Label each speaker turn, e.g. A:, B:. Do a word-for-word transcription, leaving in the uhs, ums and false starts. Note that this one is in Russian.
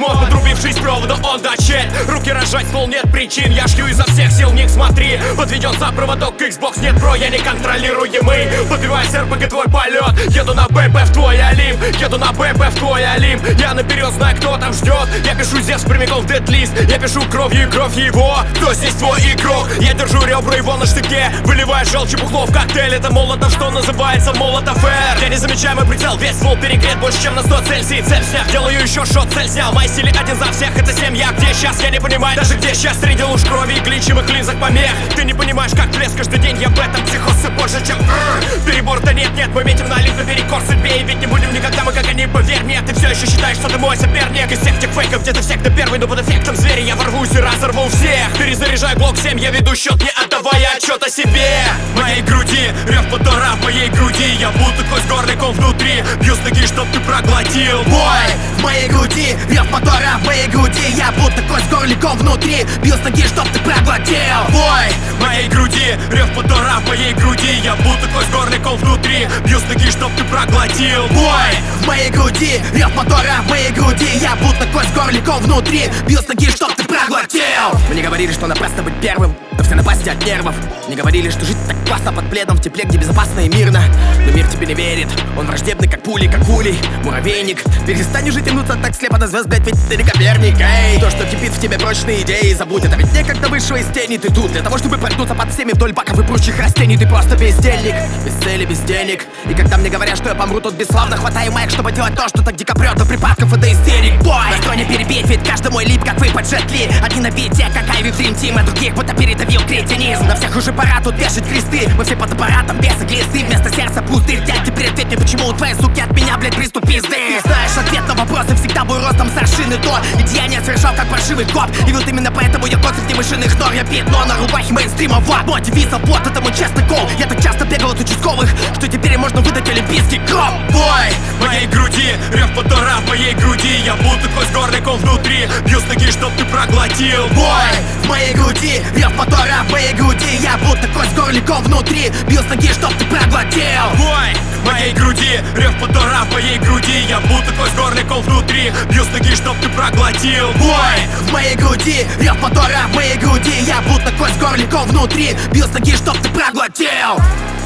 A: мод, подрубившись проводу, он дочель. Руки рожать, стол, нет причин. Я шью изо всех сил, ник смотри. Подведен за проводок Xbox, нет про, я неконтролируемый. Подбиваюсь эр пэ гэ твой полет. Еду на бэ бэ в твой Олимп. Еду на бэ бэ в твой Олимп. Я наперед знаю, кто там ждет. Я пишу Зевс прямиком в дедлист. Я пишу кровью и кровь его. Кто здесь твой игрок? Я держу ребра его на штыке. Выливаю желчь и бухло в коктейль. Это молотов, что называется молотов эр. Я незамечаемый прицел, весь ствол перегрет больше, чем на сто Цельсий. Цель сняв, делаю еще шот, цель снял. Мои стили один за всех, это семь. Я где сейчас, я не понимаю даже где сейчас. Среди луж крови и гличевых линзах помех. Ты не понимаешь, как плеск каждый день. Я в этом психоз все больше, чем перебор-то нет, нет. Мы метим на лифт наперекор судьбе. И ведь не будем никогда мы, как они, поверь мне. Ты все еще считаешь, что ты мой соперник. Из всех тех фейков, где ты всегда первый, но под эффектом зверя я ворвусь и разорву всех. Перезаряжаю глок семь, я веду счет, не отдавая отчет о себе. В моей груди рев мотора, в моей груди я будто кость горликом внутри. Бью с ноги, чтоб ты проглотил.
B: Бой! В моей груди рев мотора, в моей груди я будто кость горликом внутри. Бью с ноги, чтоб ты проглотил.
A: Бой! В моей груди рев мотора, в моей груди я будто кость горликом внутри. Бью с ноги, чтоб ты проглотил.
B: Бой! В моей груди рев мотора, в моей груди я будто кость горликом внутри. Бью с ноги, чтоб ты проглотил. Мне говорили, что напрасно быть первым, но все напасти от нервов. Мне говорили, что жить так классно под пледом в тепле, где безопасно и мирно. Но мир тебе не верит, он враждебный, как пули, как улей, муравейник. Перестань уже тянуться так слепо на звезд, блять, ведь ты не Коперник. Эй, то, что кипит в тебе прочные идеи, забудь. Это ведь некогда вышел из тени. Ты тут для того, чтобы проткнуться под всеми вдоль баков и прочих растений. Ты просто бездельник, без цели, без денег. И когда мне говорят, что я помру, тут бесславно хватаю майк, чтобы делать то, что так дико прет до припадков и до истерик. Бой! Настрой не перебить, ведь каждый мой лип, как вы под Джет-Ли. Одни на бите, как Айви в Dream Team, а других будто передавил кретинизм. На всех уже пора тут вешать кресты. Мы все под аппаратом, бесы, глисты. Вместо сердца пустых, дядь, теперь ответь мне, почему у твоей суки от меня, блядь, приступ пизды. Ты знаешь ответ на вопросы, всегда был ростом с аршины до. И деяния совершал, как паршивый коп. И вот именно поэтому я кот среди мышиных нор. Я пятно на рубахе мейнстрима, вот. Мой девиз, вот, это мой честный кол. Я так часто бегал от участковых, что теперь можно выдать олимпийский гром.
A: Бой! В моей груди рев мотора, в моей груди я будто кость горликом внутри. Бью с ноги, чтоб ты проглотил.
B: Бой! В моей груди рев мотора, в моей груди я будто кость горликом внутри. Бью с ноги, чтоб ты проглотил.
A: Бой! В моей груди рев мотора, в моей груди я будто кость горликом внутри. Бью с ноги, чтоб ты проглотил.
B: Бой! В моей груди рев мотора, в моей груди я будто кость горликом внутри. Бью с ноги, чтоб ты проглотил.